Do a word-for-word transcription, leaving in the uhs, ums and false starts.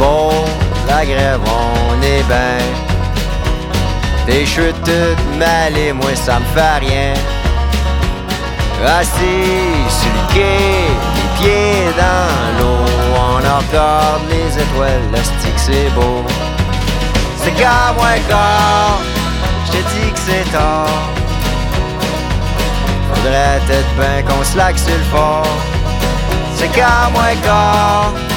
Pour la grève, on est ben. Des cheveux toutes mêlés, moi ça me fait rien. Assis sur le quai, les pieds dans l'eau, on regarde les étoiles, le stick c'est beau. C'est qu'à moins quart, je te dis que c'est tard. Faudrait être ben qu'on slack sur le fort. C'est qu'à moins quart.